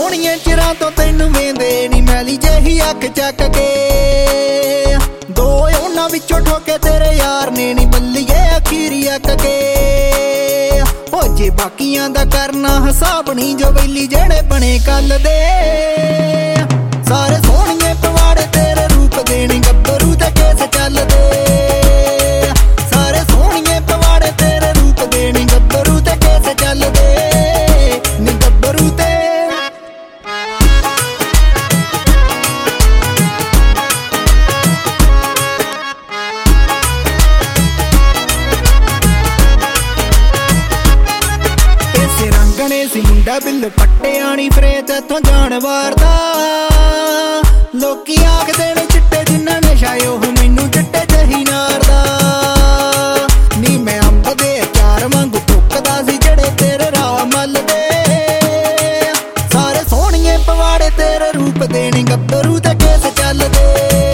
ਸੋਹਣੀਏ ਚਿਰਾਂ ਤੋਂ ਤੈਨੂੰ ਵੇਂਦੇ ਨੀ ਮੈਲੀ ਜਿਹੀ ਅੱਖ ਚੱਕ ਕੇ ਦੋ ਉਹਨਾਂ ਵਿੱਚੋਂ ਠੋਕੇ ਤੇਰੇ ਯਾਰ ਨੇ ਨੀ ਬੱਲੀਏ ਅਖੀਰੀ ਅੱਕ ਕੇ ਹੋ ਜੇ ਬਾਕੀਆਂ ਦਾ ਕਰਨਾ ਹਿਸਾਬ ਨੀ ਜੋ ਵੈਲੀ ਜਿਹੜੇ ਬਣੇ ਕੱਲ ਦੇ ਸਾਰੇ ਸੋਹਣੀਏ ਪਵਾੜੇ ਤੇਰੇ ਰੂਪ ਦੇ ਨੀ ਗੱਭਰੂ ਤੇ ਕੇਸ ਚੱਲਦੇ ਸਾਰੇ ਸੋਹਣੀਏ ਪਵਾੜੇ ਤੇਰੇ ਰੂਪ ਦੇ ਨੀ ਗੱਭਰੂ ਤੇ ਕੇਸ ਚੱਲਦੇ ਨੀ ਗੱਭਰੂ ਤੇ ਸੀ ਮੁੰਡਾ ਬਿੱਲ ਪੱਟਿਆਂ ਨੀ ਫਰੇਤ ਇੱਥੋਂ ਜਾਣ ਵਾਰਦਾ ਲੋਕੀ ਆਖਦੇ ਨੇ ਚਿੱਟੇ ਜਿੰਨਾ ਨਸ਼ਾ ਉਹ ਮੈਨੂੰ ਚਿੱਟੇ ਜਹੀ ਨਾਰਦਾ ਨੀ ਮੈਂ ਅੰਬ ਦੇ ਅਚਾਰ ਵਾਂਗੂ ਟੁੱਕਦਾ ਸੀ ਜਿਹੜੇ ਤੇਰੇ ਰਾਹ ਮੱਲਦੇ ਸਾਰੇ ਸੋਹਣੀਏ ਪਵਾੜੇ ਤੇਰੇ ਰੂਪ ਦੇ ਨੀ ਗੱਭਰੂ ਤੇ ਕੇਸ ਚੱਲਦੇ